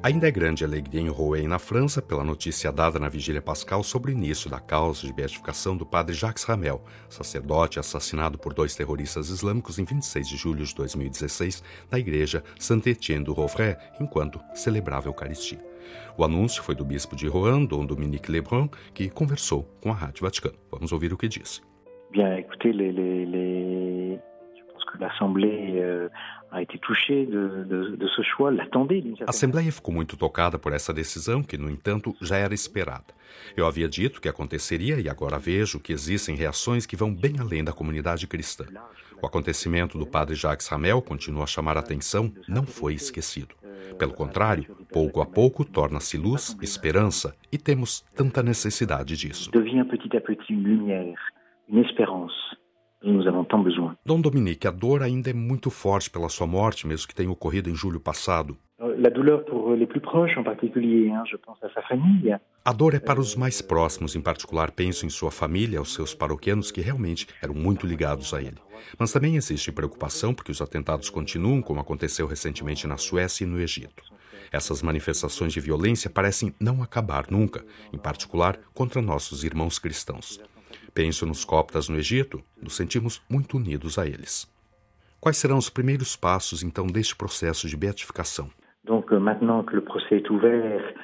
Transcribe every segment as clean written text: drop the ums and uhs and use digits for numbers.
Ainda é grande a alegria em Rouen, na França, pela notícia dada na Vigília Pascal sobre o início da causa de beatificação do padre Jacques Hamel, sacerdote assassinado por 2 terroristas islâmicos em 26 de julho de 2016, na igreja Saint-Étienne du Rouvray, enquanto celebrava a Eucaristia. O anúncio foi do bispo de Rouen, Dom Dominique Lebrun, que conversou com a Rádio Vaticano. Vamos ouvir o que disse. Bien, écoutez, je pense que l'Assemblée a été touchée de ce choix, l'attendait d'une certaine... A Assembleia ficou muito tocada por essa decisão, que, no entanto, já era esperada. Eu havia dito que aconteceria e agora vejo que existem reações que vão bem além da comunidade cristã. O acontecimento do padre Jacques Hamel continua a chamar a atenção, não foi esquecido. Pelo contrário, pouco a pouco torna-se luz, esperança, e temos tanta necessidade disso. Devient petit à petit une lumière, une espérance. Nous avons tant besoin. Dom Dominique, a dor ainda é muito forte pela sua morte, mesmo que tenha ocorrido em julho passado. La douleur pour les plus proches, en particulier, je pense à sa famille. A dor é para os mais próximos, em particular penso em sua família, aos seus paroquianos que realmente eram muito ligados a ele. Mas também existe preocupação porque os atentados continuam, como aconteceu recentemente na Suécia e no Egito. Essas manifestações de violência parecem não acabar nunca, em particular contra nossos irmãos cristãos. Penso nos coptas no Egito, nos sentimos muito unidos a eles. Quais serão os primeiros passos, então, deste processo de beatificação? Donc, maintenant que le procès est ouvert,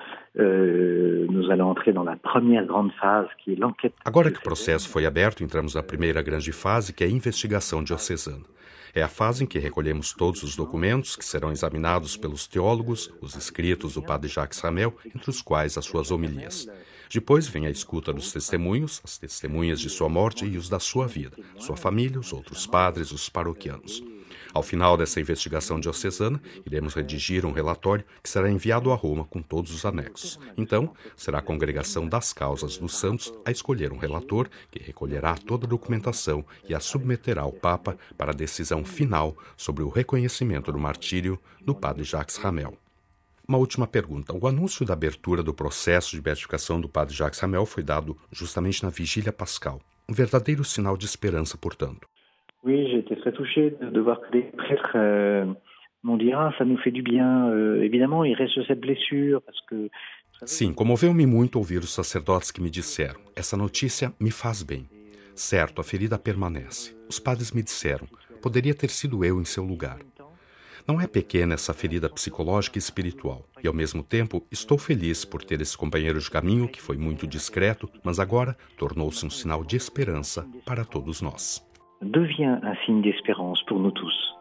nous allons entrer dans la première grande phase, qui est l'enquête. Agora que o processo foi aberto, entramos na primeira grande fase, que é a investigação diocesana. É a fase em que recolhemos todos os documentos que serão examinados pelos teólogos, os escritos do padre Jacques Hamel, entre os quais as suas homilias. Depois vem a escuta dos testemunhos, as testemunhas de sua morte e os da sua vida, sua família, os outros padres, os paroquianos. Ao final dessa investigação diocesana, iremos redigir um relatório que será enviado a Roma com todos os anexos. Então, será a Congregação das Causas dos Santos a escolher um relator que recolherá toda a documentação e a submeterá ao Papa para a decisão final sobre o reconhecimento do martírio do padre Jacques Hamel. Uma última pergunta. O anúncio da abertura do processo de beatificação do padre Jacques Hamel foi dado justamente na Vigília Pascal. Um verdadeiro sinal de esperança, portanto. Oui, j'ai été très touché de voir que des prêtres m'ont dit ça nous fait du bien. Évidemment, il reste cette blessure parce que... Sim, comoveu-me muito ouvir os sacerdotes que me disseram: essa notícia me faz bem. Certo, a ferida permanece. Os padres me disseram: poderia ter sido eu em seu lugar. Não é pequena essa ferida psicológica e espiritual. E, ao mesmo tempo, estou feliz por ter esse companheiro de caminho que foi muito discreto, mas agora tornou-se um sinal de esperança para todos nós. Devient un signe d'espérance pour nous tous.